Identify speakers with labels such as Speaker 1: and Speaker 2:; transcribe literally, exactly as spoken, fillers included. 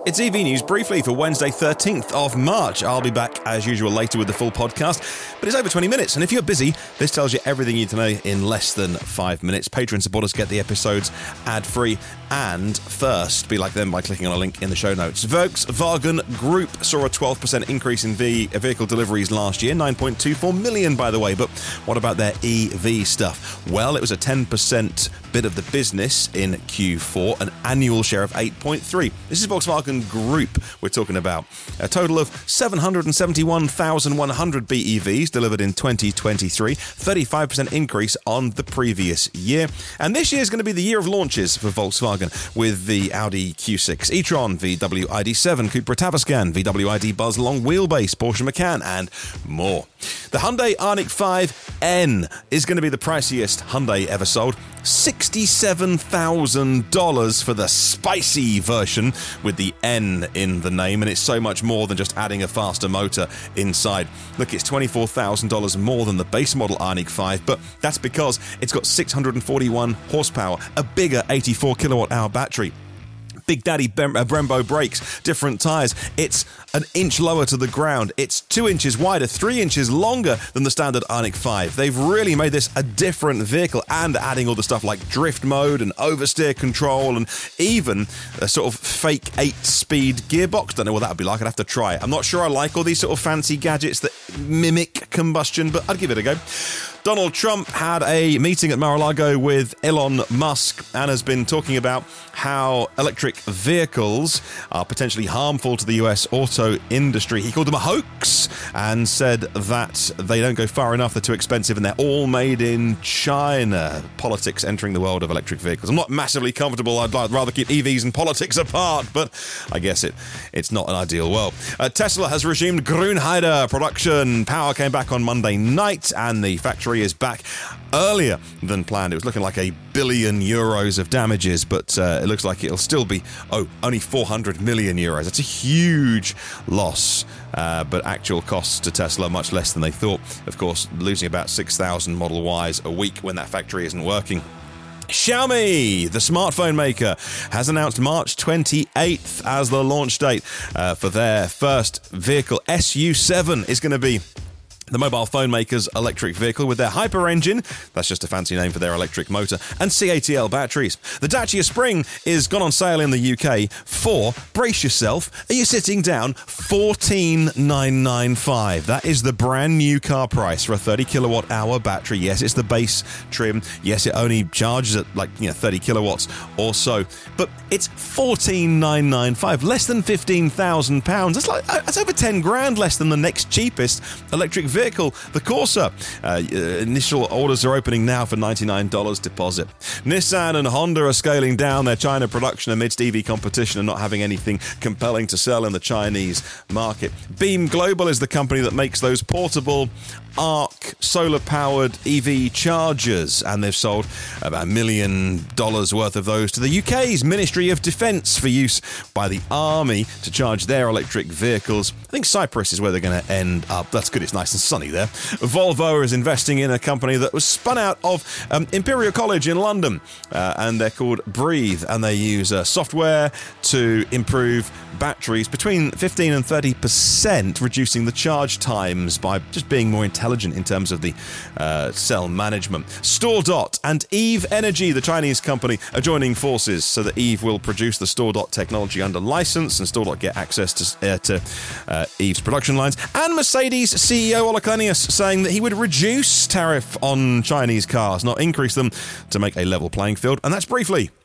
Speaker 1: It's E V News briefly for Wednesday, thirteenth of March. I'll be back as usual later with the full podcast, but it's over twenty minutes, and if you're busy, this tells you everything you need to know in less than five minutes. Patreon supporters get the episodes ad-free and first. Be like them by clicking on a link in the show notes. Volkswagen Group saw a twelve percent increase in v- vehicle deliveries last year, nine point two four million by the way, but what about their E V stuff? Well, it was a ten percent bit of the business in Q four, an annual share of eight point three. This is Volkswagen Group we're talking about. A total of seven hundred seventy-one thousand one hundred B E Vs delivered in twenty twenty-three, thirty-five percent increase on the previous year. And this year is going to be the year of launches for Volkswagen with the Audi Q six e-tron, V W I D seven, Cupra Tavascan, V W I D Buzz Long Wheelbase, Porsche Macan, and more. The Hyundai Ioniq five N is going to be the priciest Hyundai ever sold. sixty-seven thousand dollars for the spicy version with the N in the name, and it's so much more than just adding a faster motor inside. Look, it's twenty-four thousand dollars more than the base model Ioniq five, but that's because it's got six hundred forty-one horsepower, a bigger eighty-four kilowatt hour battery, Big Daddy Brembo brakes, different tyres. It's an inch lower to the ground. It's two inches wider, three inches longer than the standard Ioniq five. They've really made this a different vehicle, and adding all the stuff like drift mode and oversteer control and even a sort of fake eight-speed gearbox. Don't know what that would be like. I'd have to try it. I'm not sure I like all these sort of fancy gadgets that mimic combustion, but I'd give it a go. Donald Trump had a meeting at Mar-a-Lago with Elon Musk and has been talking about how electric vehicles are potentially harmful to the U S auto industry. He called them a hoax and said that they don't go far enough, they're too expensive, and they're all made in China. Politics entering the world of electric vehicles. I'm not massively comfortable. I'd rather keep E Vs and politics apart, but I guess it it's not an ideal world. Uh, Tesla has resumed Grünheide production. Power came back on Monday night, and the factory is back earlier than planned. It was looking like a billion euros of damages, but uh, it looks like it'll still be, oh, only four hundred million euros. That's a huge loss, uh, but actual costs to Tesla much less than they thought. Of course, losing about six thousand Model Ys a week when that factory isn't working. Xiaomi, the smartphone maker, has announced March twenty-eighth as the launch date uh, for their first vehicle. S U seven is going to be the mobile phone maker's electric vehicle with their Hyper engine, that's just a fancy name for their electric motor, and C A T L batteries. The Dacia Spring is gone on sale in the U K for, brace yourself, are you sitting down, fourteen thousand nine hundred ninety-five dollars. That is the brand new car price for a thirty kilowatt hour battery. Yes, it's the base trim. Yes, it only charges at like, you know, thirty kilowatts or so, but it's fourteen thousand nine hundred ninety-five dollars, less than fifteen thousand pounds. That's like, that's over ten grand less than the next cheapest electric vehicle. Vehicle, the Corsa. Uh, initial orders are opening now for ninety-nine dollars deposit. Nissan and Honda are scaling down their China production amidst E V competition and not having anything compelling to sell in the Chinese market. Beam Global is the company that makes those portable Arc solar-powered E V chargers, and they've sold about a million dollars worth of those to the U K's Ministry of Defence for use by the Army to charge their electric vehicles. I think Cyprus is where they're going to end up. That's good, it's nice and sunny there. Volvo is investing in a company that was spun out of um, Imperial College in London, uh, and they're called Breathe, and they use uh, software to improve batteries between fifteen and thirty percent, reducing the charge times by just being more intelligent in terms of the uh, cell management. StoreDot and Eve Energy, the Chinese company, are joining forces so that Eve will produce the StoreDot technology under license, and StoreDot get access to, uh, to uh, Eve's production lines. And Mercedes C E O Ola Källenius saying that he would reduce tariff on Chinese cars, not increase them, to make a level playing field. And that's briefly.